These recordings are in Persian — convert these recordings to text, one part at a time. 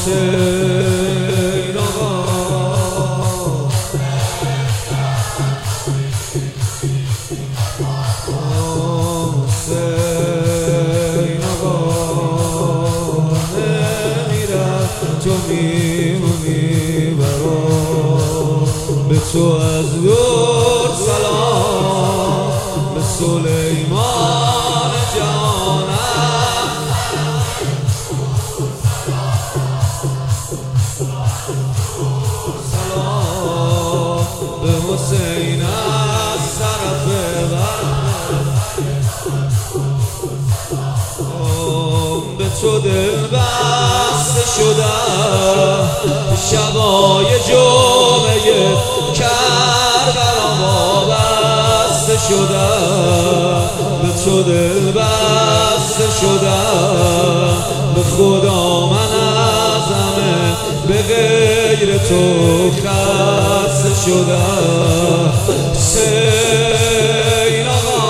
حسین آقا حسین آقا نمیرم تو میمونی برام به تو از دور سلام به سلیمان جانم سلام به حسین از طرف به تو دل بسته شدم شبای جمعه کربلا وابسته شدم به تو دل بسته شدم به خدا من از همه به غیر تو خسته شدم حسین آقا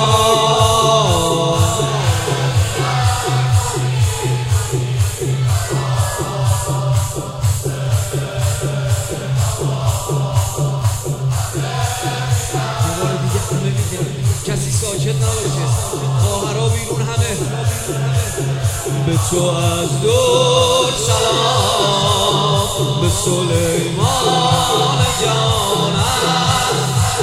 کسی ساکت نباشه خواهرها بیرون همه به تو از دور سلام به سلیمان جانم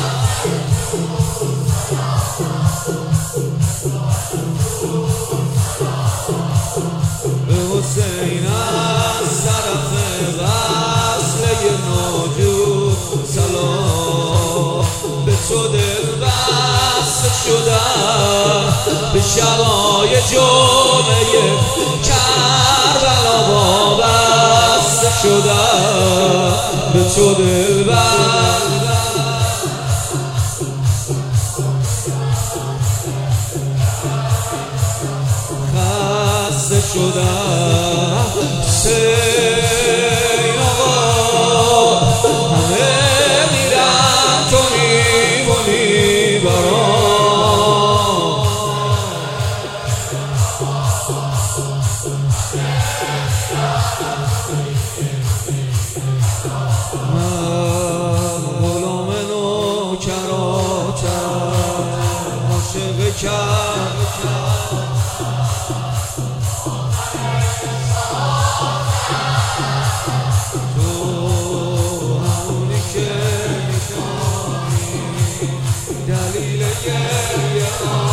به حسین از طرف وصله موجود سلام به تو دل بسته شدم به شبای جمعه کربلا وابسته شدم به تو دل بسته خسته شدم حسین آقا همه میرم تو میمونی برام من غلام نوکراتم عاشق کردم دلیل گریه